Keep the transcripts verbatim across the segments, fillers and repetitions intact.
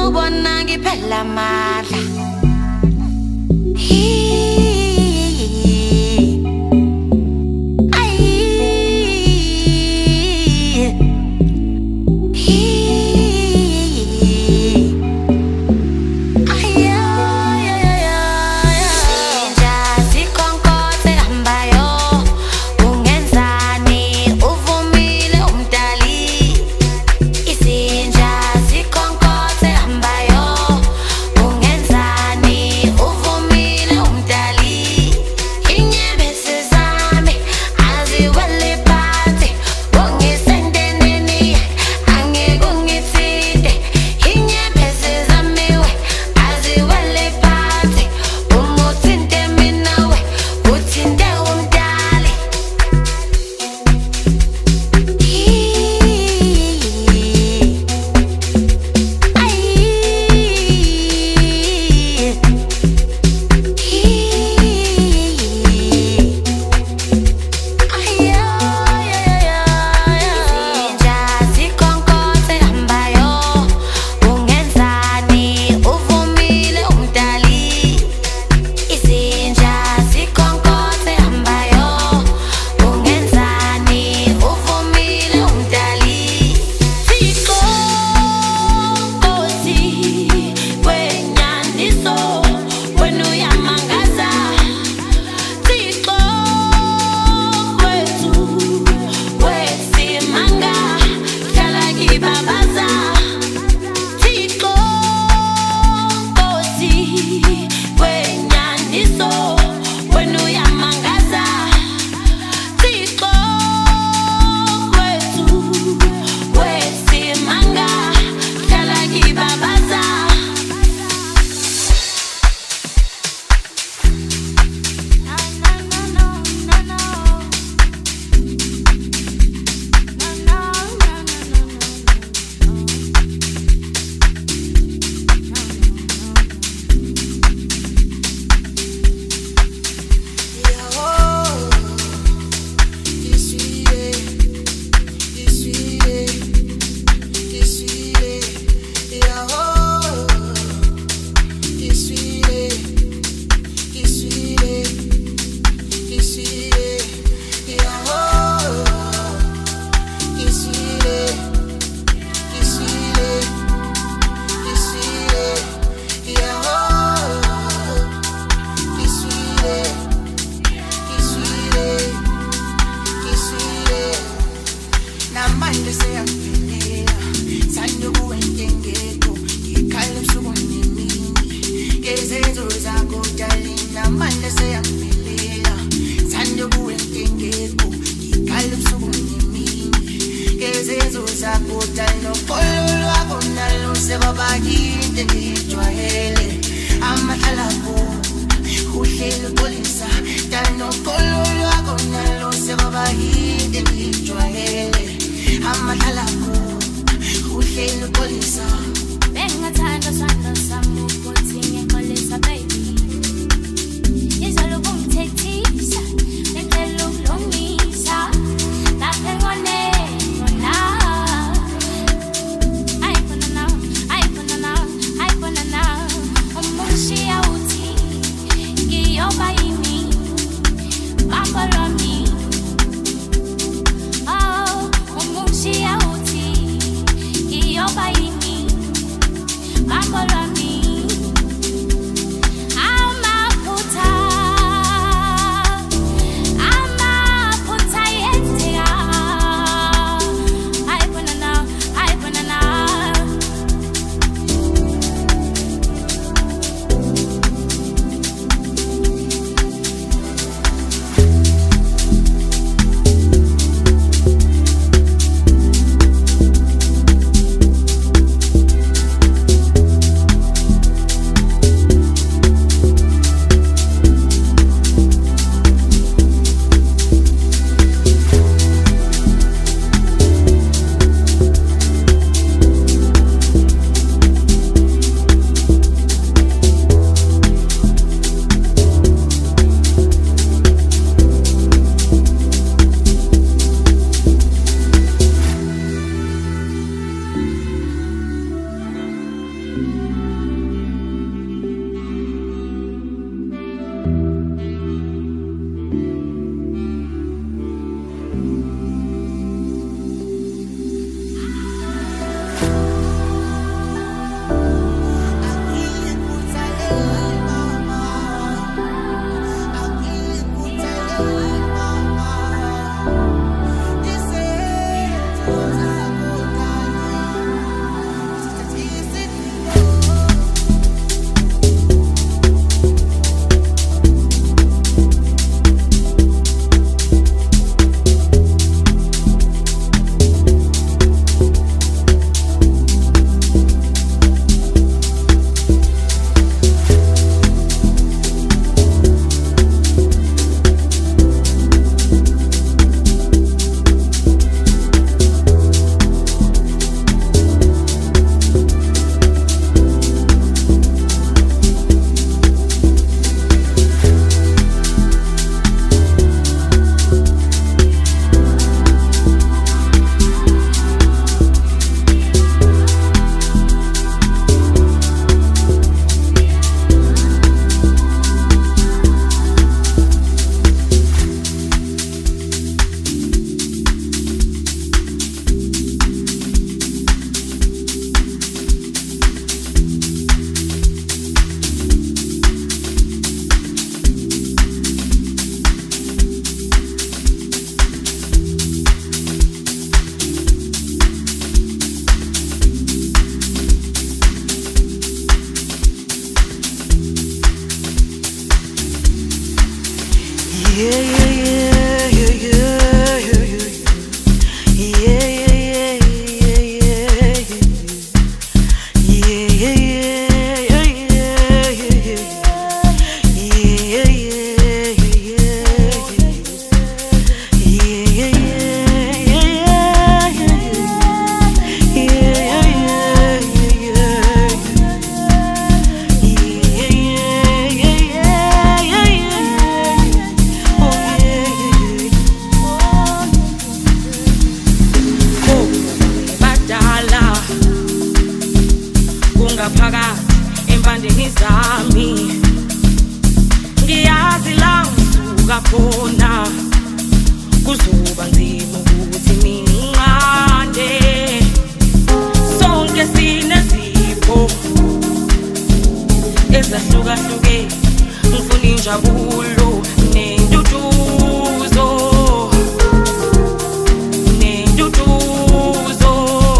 ubona ngiphela amandla. Isinja sikhonkhothe hamba yo, ungenzani? Phakathi empandeni zami ngiyazi la ngisuka khona kuzoba nzima ukuthi minqande sonke sinezipho ezahlukahlukene ngifuna injabulo nenduduzo nenduduzo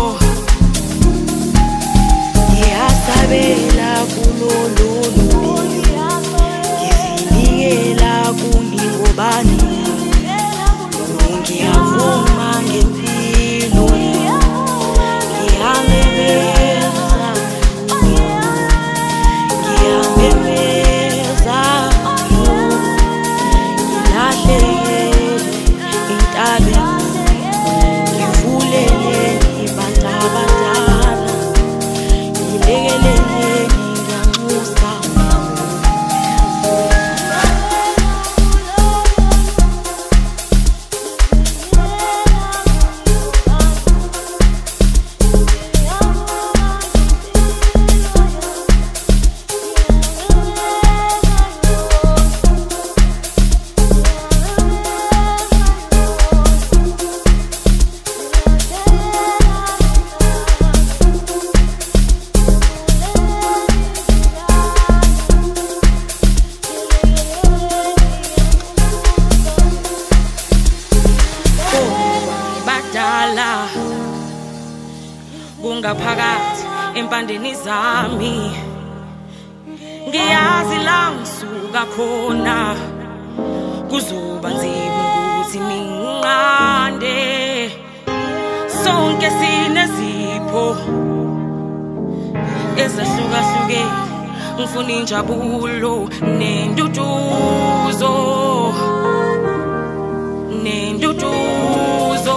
ngiyasabela kulololo ngizinikela kuningobani ngiyavuma ngempilo ngiyamemeza ngiyamemeza ngilahlekele entabeni ngivulele ibantabantana ngilekelele ngiyanxusa kungaphakathi empandeni zami ngiyazi la ngisuka khona kuzoba nzima ukuthi minqande sonke sinezipho ezahlukahlukene ngifuna injabulo nenduduzo nenduduzo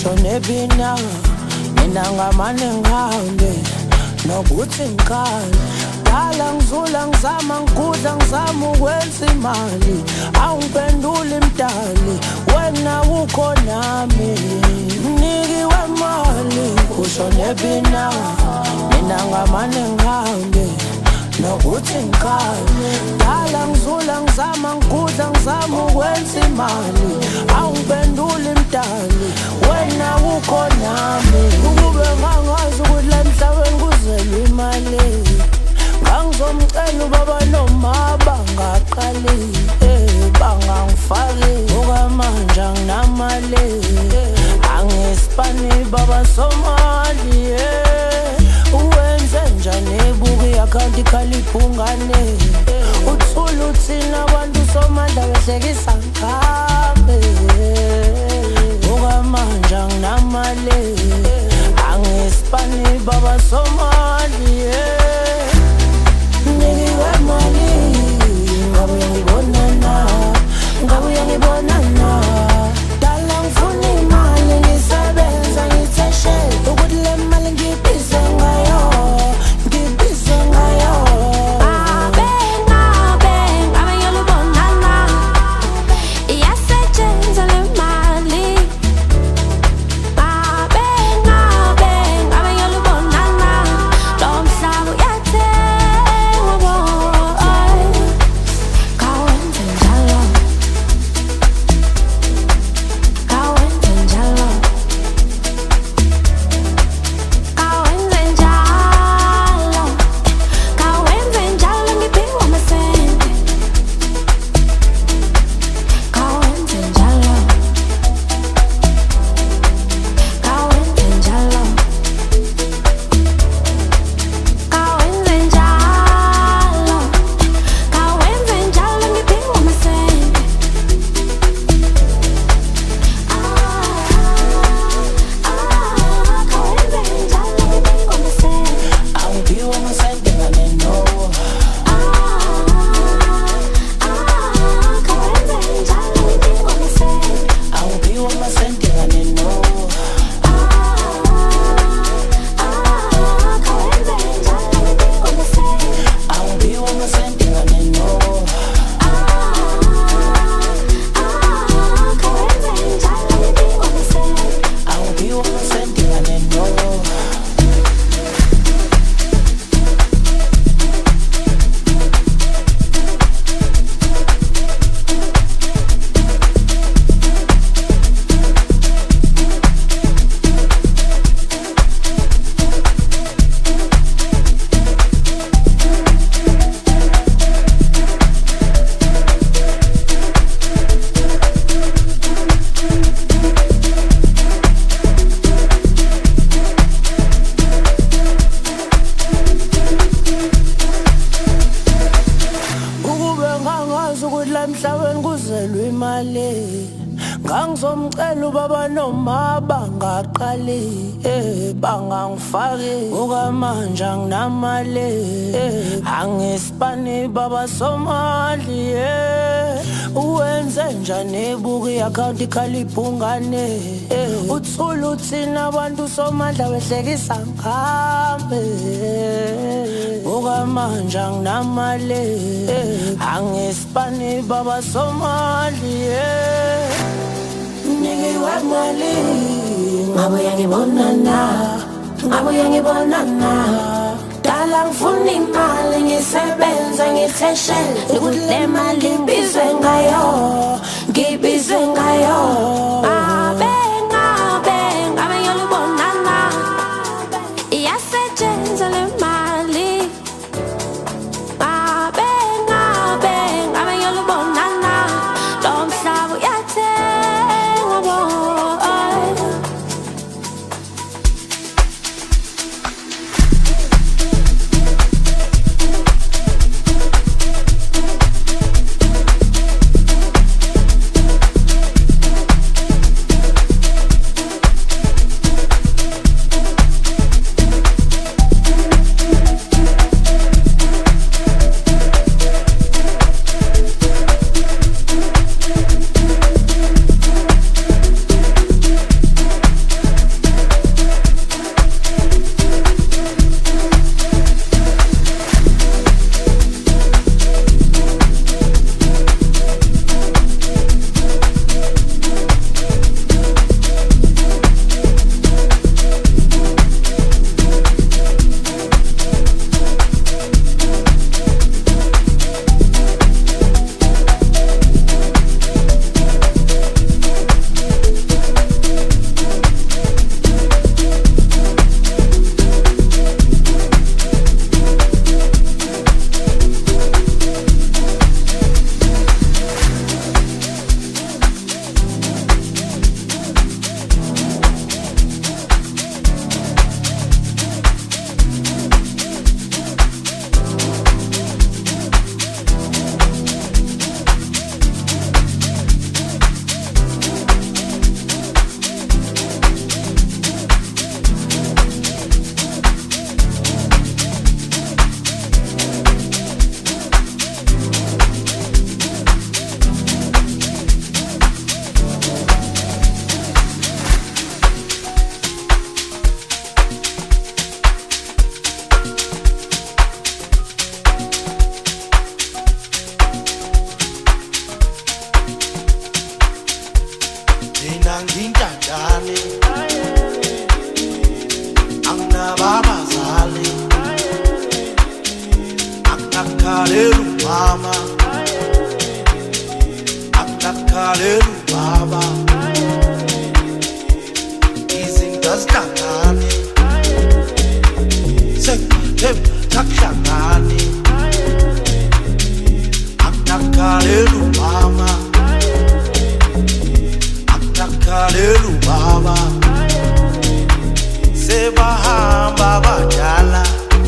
ushone bina mina ngamane ngihambe nokuthi ngikhale dala ngizula ngizama ngikudla ngizama ukwenza imali awungiphenduli mdali wena ukhonami nikiwe mali ushone bina mina ngamane ngihambe nokuthi ngikhale dala ngizula ngizama ngikudla ngizama ukwenza imali awungiphenduli mdali wena ukhonami ukube ngangazi ukuthi la emhlabeni kuzelwe imali ngangizomcela ubaba noma bangaqali bangangifaki okwamanje anginamali angispani baba Somali uwenze njani ebuka i-akhawunti ikhaliphungane uthula uthina abantu Somali behlekisa ngami okwamanje anginamali angispani baba Somali nikiwe mali ngabuye ngibonana ngabuye ngibonana dala ngifuna imali ngisebenza ngitheshe ukuthi le mali ngibhize ngayo ngibhize ngayo abe ngabe ngabe yolubonana iyasetshenzwa le mali abe ngabe ngabe yolubonana lo mhlaba uyathengwa kawenze njalo kawenze njalo kawenze njalo kawenze njalo ngiphiwe amasente kawenze njalo kawenze njalo kawenze njalo kawenze njalo ngiphiwe amasente ah ah kawenze njalo ngiphiwe amasente angiphiwe amasente ngane no ah ah kawenze njalo ngiphiwe amasente angiphiwe amasente ngane no ah ah kawenze njalo ngiphiwe amasente angiphiwe amasente ngane no ah ah kawenze njalo ngiphiwe amasente angiphiwe amasente ngane no ukube ngangazi ukuthi la emhlabeni kuzelwe imali ngangizomcela ubaba noma bangaqali bangangifaki okwamanje anginamali angispani baba Somali uwenze njani ebuka i-akhawunti ikhaliphungane uthula uthina abantu Somali behlekisa ngami okwamanje anginamali angispani baba Somali nikiwe mali ngabuye ngibonana ngabuye ngibonana dala ngifuna imali ngisebenza ngitheshe ukuthi le mali ngibhize ngayo ngibhize ngayo abe ngabe ngabe yolubonana iyasetshenzwa le mali abe ngabe ngabe yolubonana lo mhlaba uyathengwa mina ngintanjani anginababazali akunakhalelu mama akunakhalelu baba izinto azihlangani sekuthemba takuhlangani akunakhalelu mama akunakhalelu baba sebahamba badala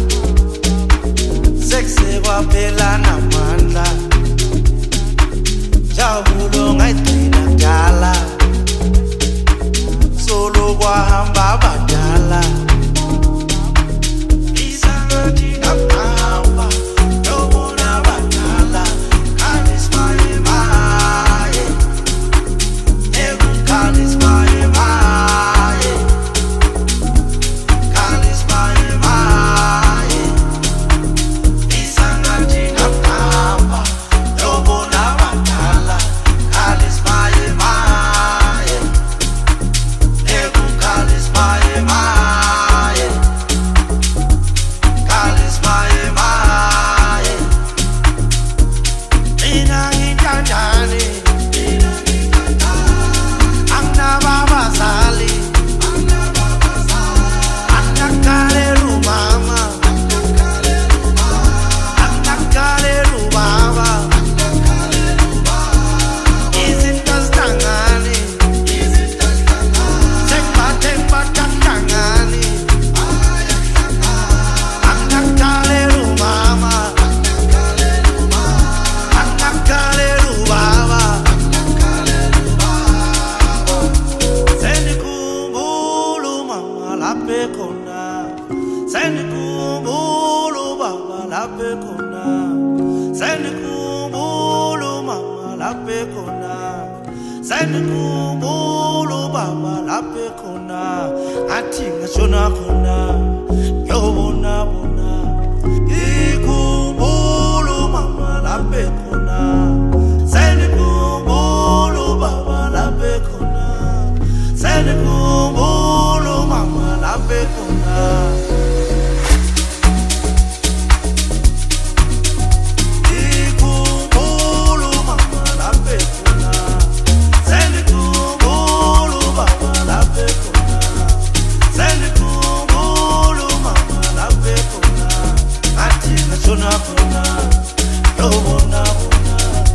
sekusekwaphela namandla jabulo ngayigcina kudala solo kwahamba badala isangathi ngahamba yobona badala khalismaye maye khalismaye maye khalismaye maye isangathi ngahamba yobona badala khalismaye maye khalismaye maye khalismaye maye mina ngintandane anginababazali akunakhalelu mama akunakhalelu baba izinto azihlangani sekubathemba takuhlangani akunakhalelu mama akunakhalelu baba sendikhumbula mama lapha ekhona sendikhumbula baba lapha ekhona sendikhumbula mama lapha ekhona sendikhumbula baba lapha ekhona athi ngashona khona ngiyobona bona ngikhumbula mama lapha ekhona sendikhumbula baba lapha ekhona sendikhumbula mama lapha ekhona ngikhumbula mama lapha ekhona sendikhumbula baba lapha ekhona sendikhumbula mama lapha ekhona athi ngashona khona yobona bona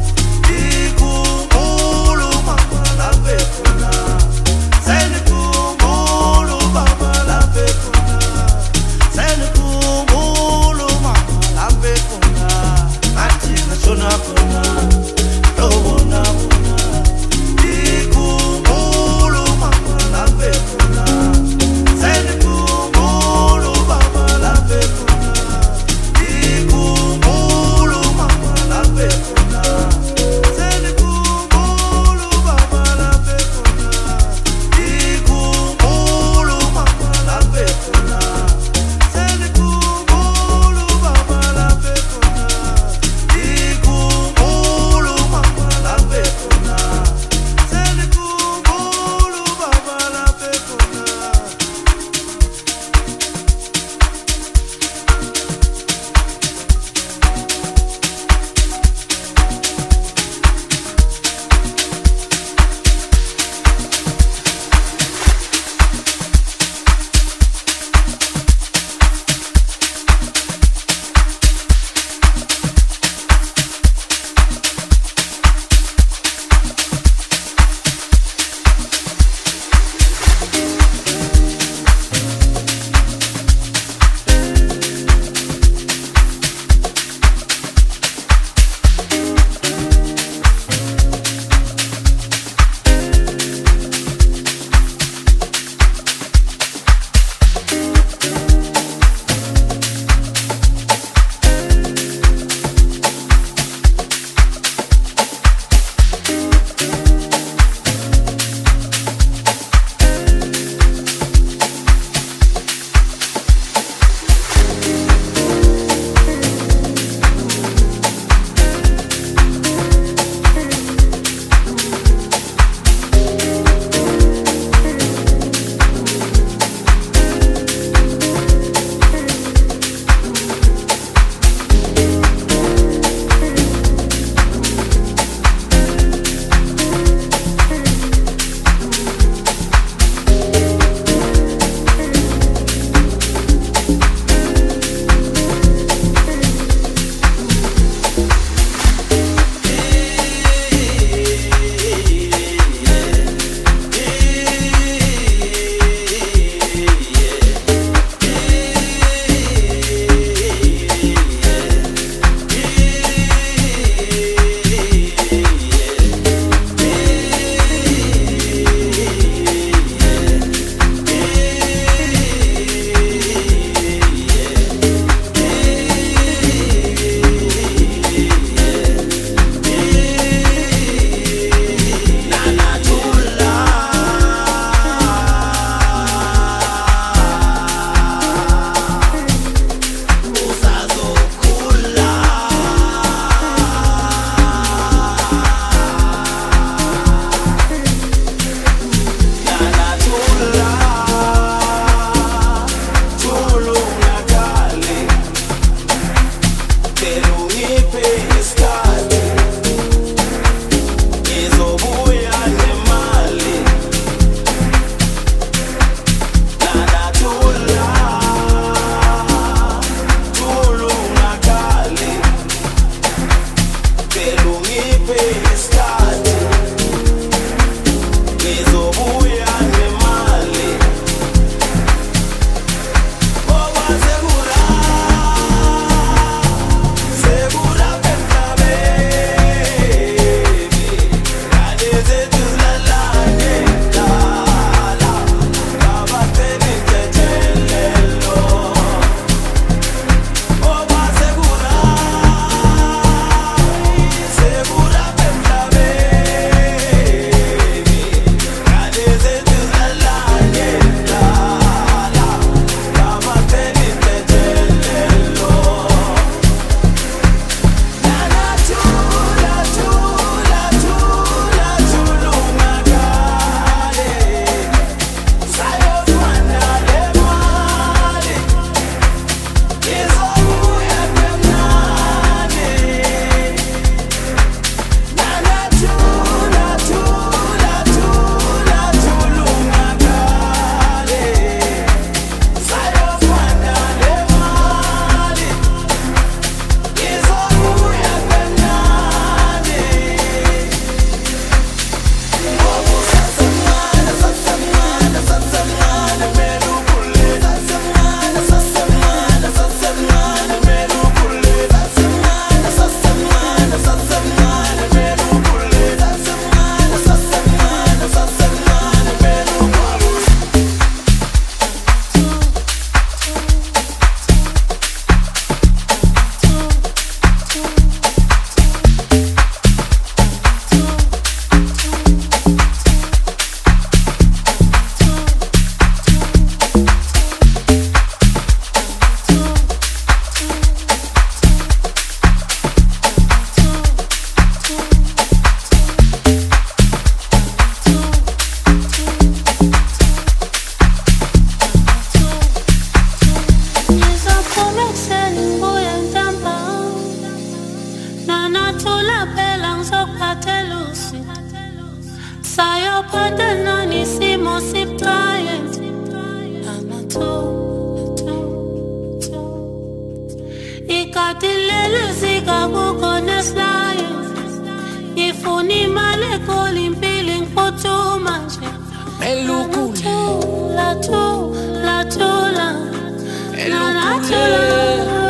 ngifika kukhona esilayo ngifuna imali ekholi impilo ngiphuthuma nje elukule la tu la tu la elukule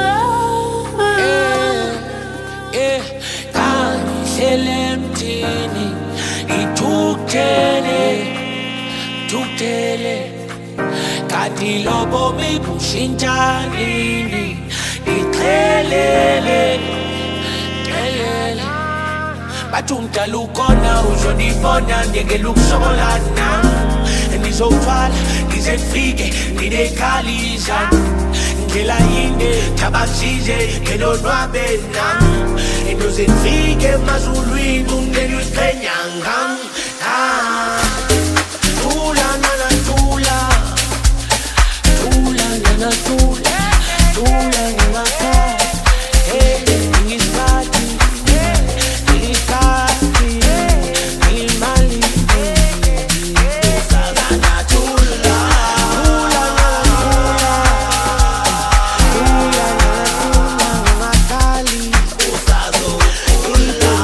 eh kangihlele emthini ithukele thukele kanti lobo mibushintshanini ichelele ichelele bathi umdala ukhona uzonibona njengelukusokolana ngizothwala ngize ngifike nginekhalisa ngela yinde tabasize ngelonwabe nami endoze ngifike emazulwini umndeni weqhenyanga tula nana tula tula nana tula tula nana hey ngispati ngispati ngimali sana tula tula nana tula tula nana makali usazo tula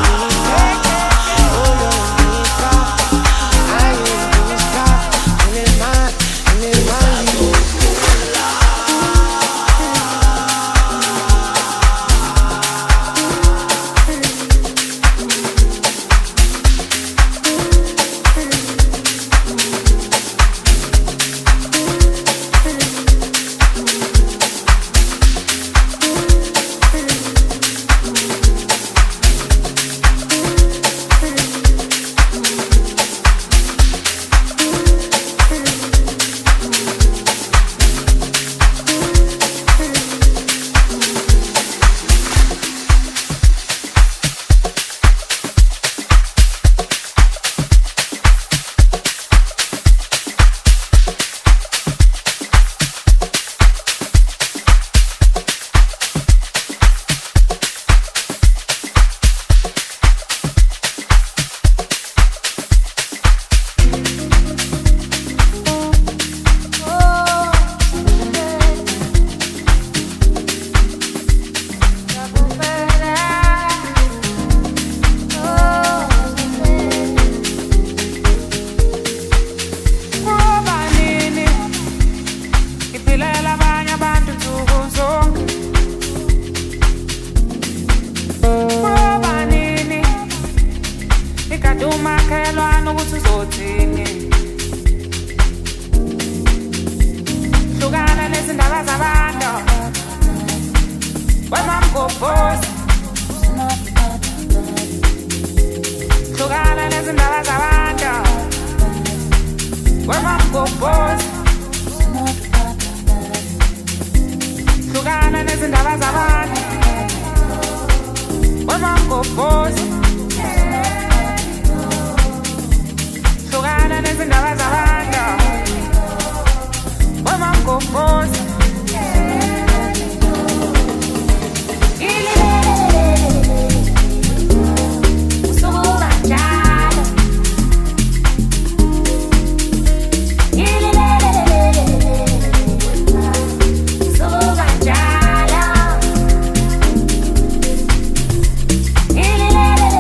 Ililele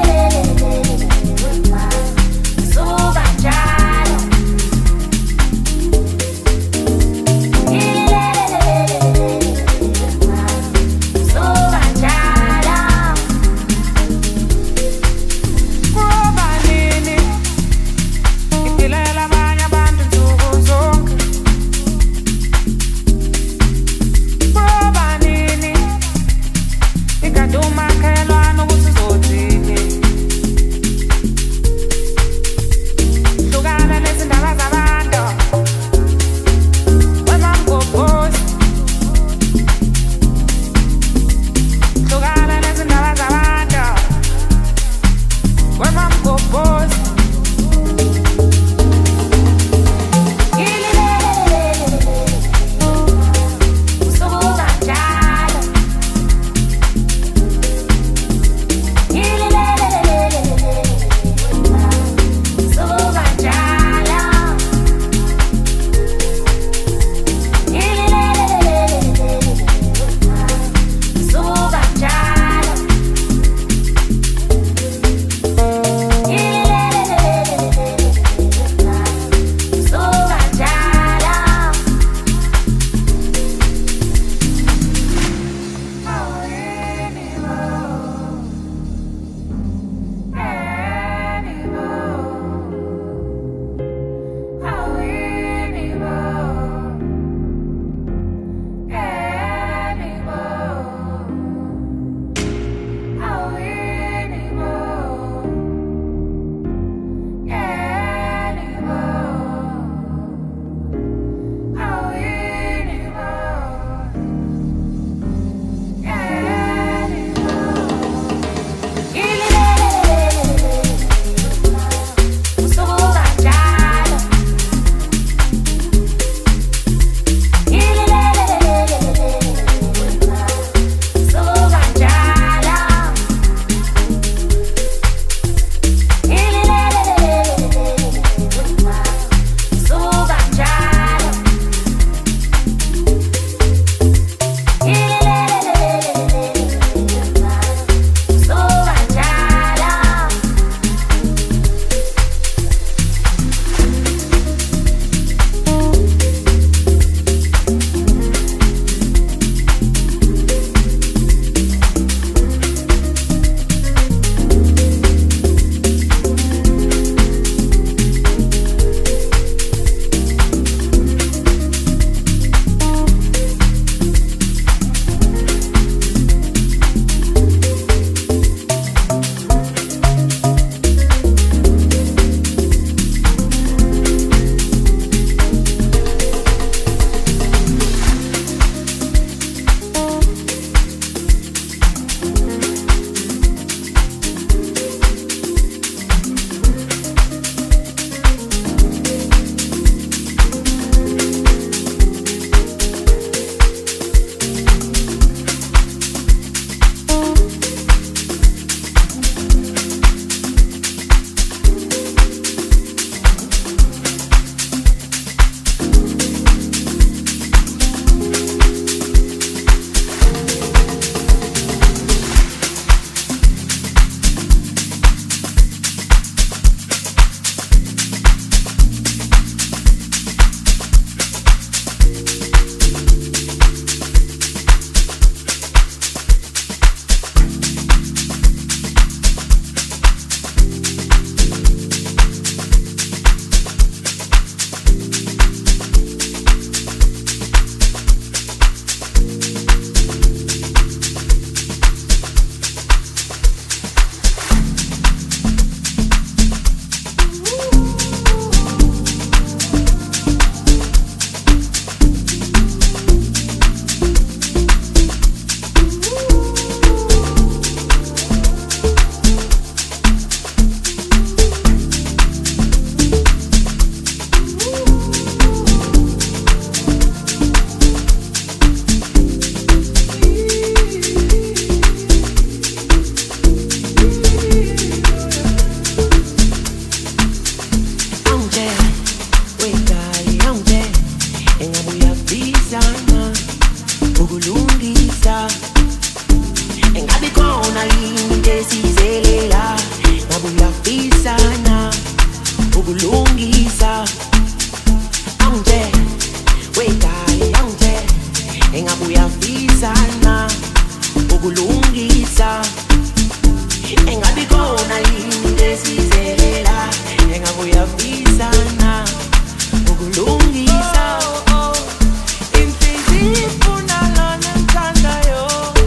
uyafisana ukulungisa anje wedali anje engabe uyafisana ukulungisa engabe khona yini lesizelela engabe uyafisana ukulungisa inhliziyo ifuna lona ngithandayo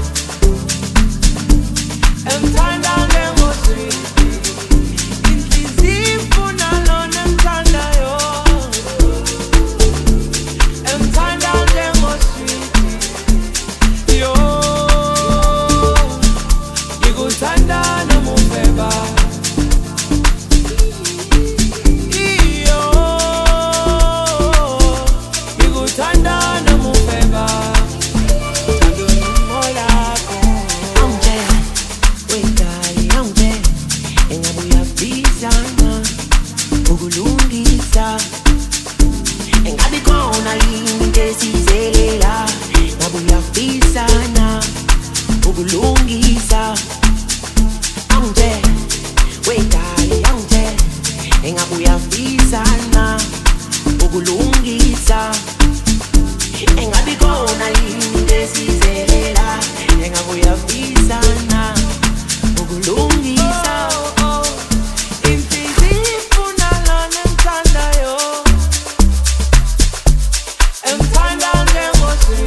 emthanda njengosi inhliziyo ifuna lona ngithandayo emthanda njengosi yo ngikuthanda nomuveba ukulungisa anje wedali anje engabe uyafisana ukulungisa engabe khona yini lesizelela engabe uyafisana ukulungisa inhliziyo ifuna lona ngithandayo emthanda njengosi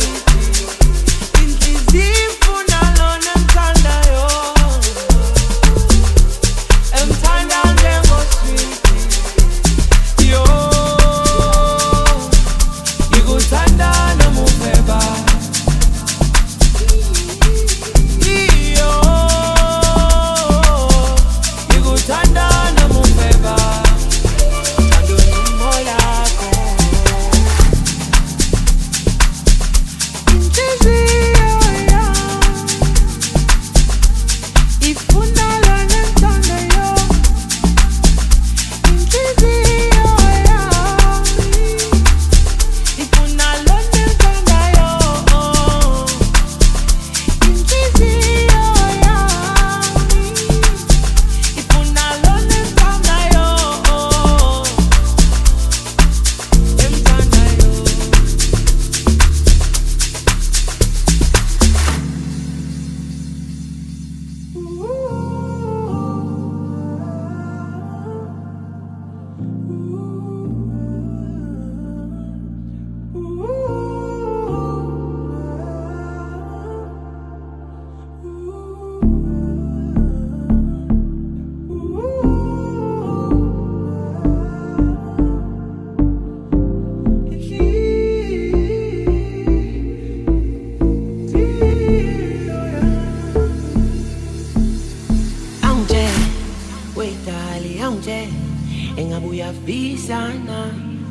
engabe uyafisana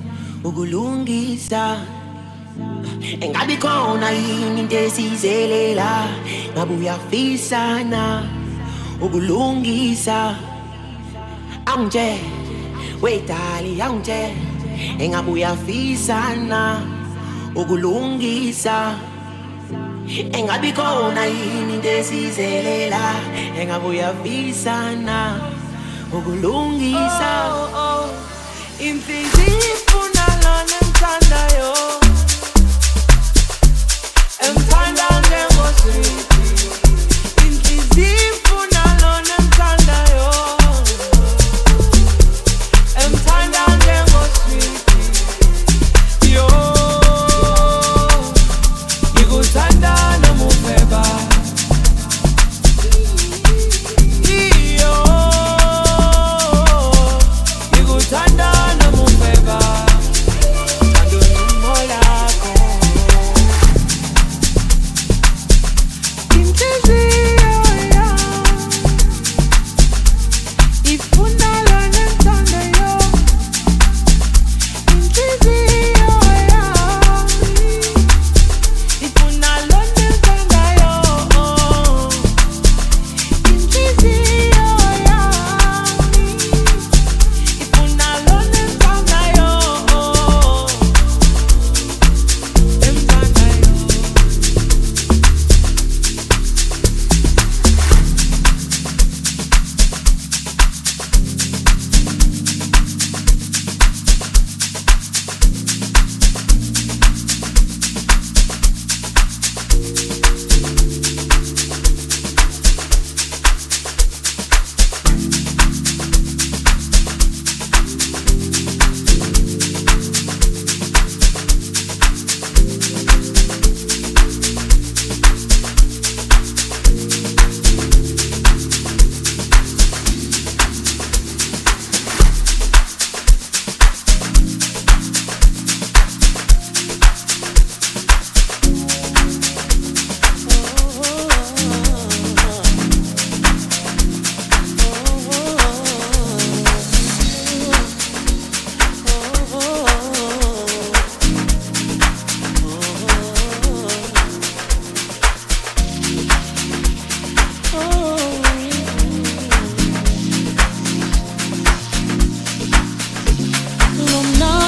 ukulungisa engabe khona yini into esizelela ngabe uyafisana ukulungisa anje wedali anje engabe uyafisana ukulungisa engabe khona yini into esizelela engabe uyafisana ukulungisa inhliziyo ifuna lona ngithandayo emthanda njengosi inhliziyo ifuna lona ngithandayo emthanda njengosi yo ngikuthanda nomuveba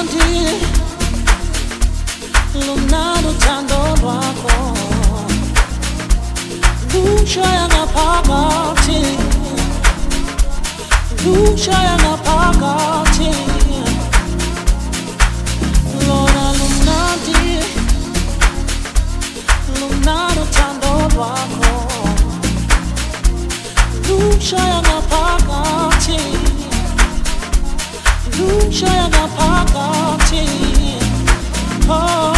lumnandi uthando lwakho lushaya ngaphakathi lushaya ngaphakathi lona lumnandi lumnandi uthando lwakho lushaya ngaphakathi lushaya ngaphakathi oh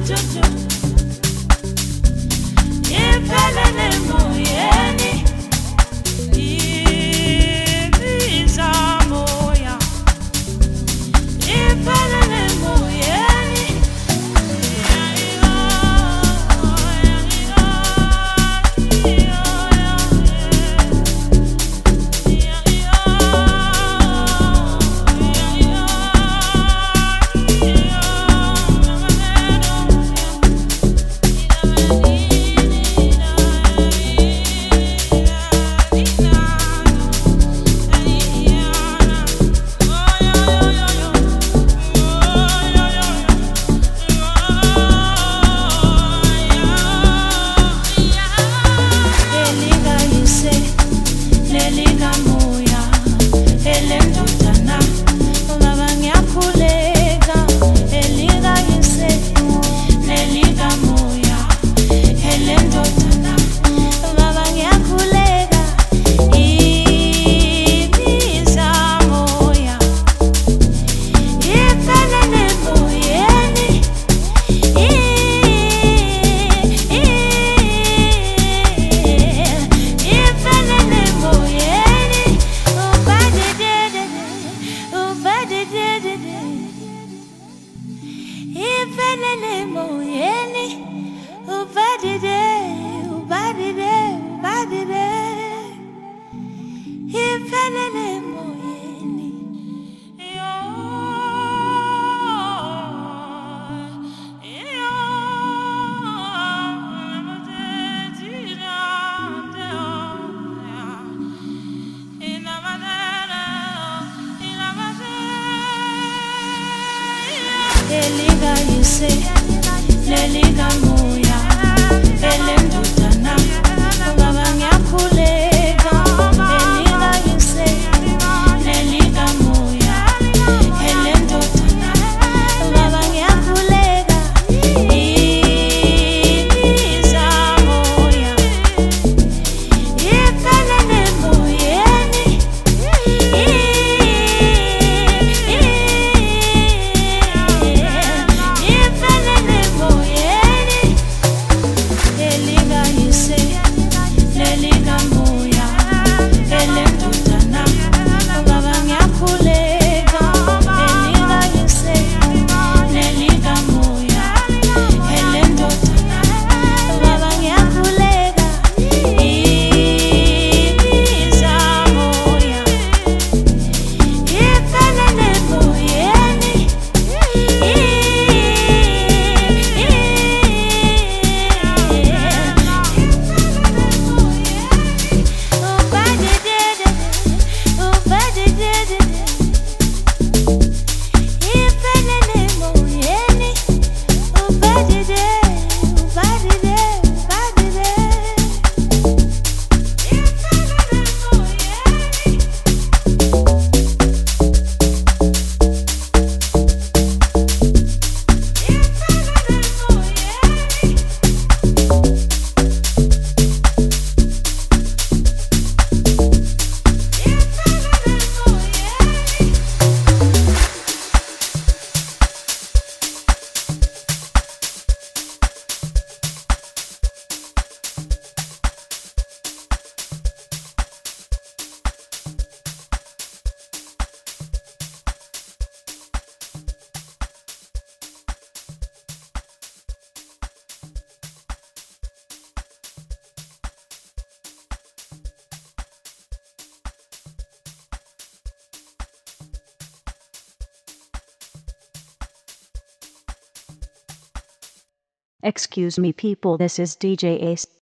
Excuse me people, this is D J Ace.